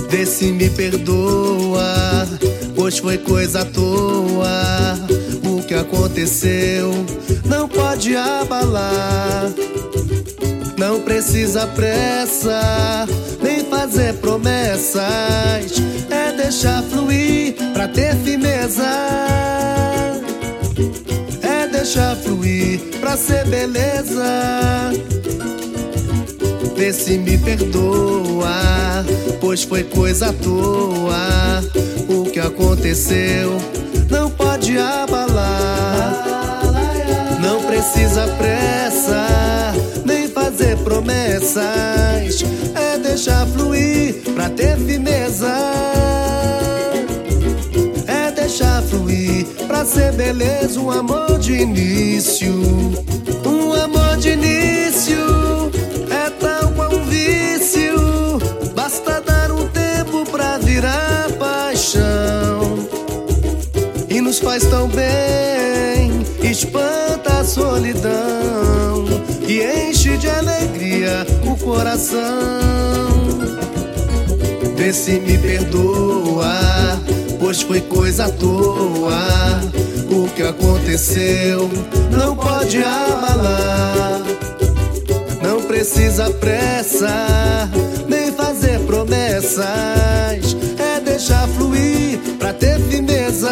Vê se me perdoa, pois foi coisa à toa. O que aconteceu não pode abalar. Não precisa pressa, nem fazer promessas. É deixar fluir pra ter firmeza. É deixar fluir pra ser beleza. Vê se me perdoa, pois foi coisa à toa. O que aconteceu não pode abalar. Não precisa pressa, nem fazer promessas. É deixar fluir pra ter firmeza. É deixar fluir pra ser beleza. Um amor de início, um amor de início é tal qual um vício. Basta dar um tempo pra virar paixão. E nos faz tão bem, espanta a solidão e enche de alegria o coração. Vê se me perdoa, pois foi coisa à toa. O que aconteceu não pode abalar. Não precisa pressa, nem fazer promessas. É deixar fluir pra ter firmeza.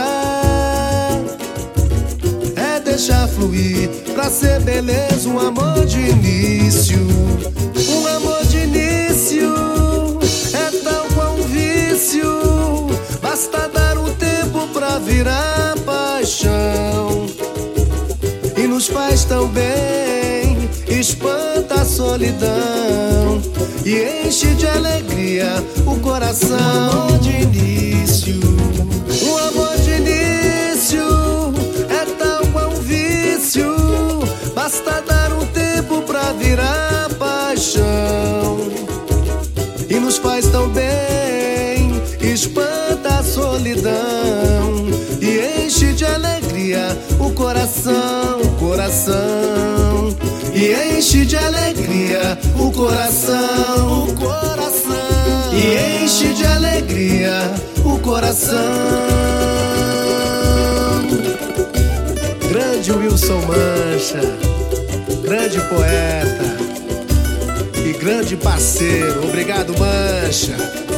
É deixar fluir pra ser beleza. Um amor de início, um amor de início é tal qual um vício. Basta dar um tempo pra virar paixão. E nos faz tão bem, espanta a solidão e enche de alegria o coração. Um amor de início, um amor de início é tal qual um vício. Basta dar um tempo pra virar paixão. E nos faz tão bem, espanta a solidão e enche de alegria o coração, o coração. E enche de alegria o coração, o coração. E enche de alegria o coração. Grande Wilson Mancha, grande poeta e grande parceiro. Obrigado, Mancha.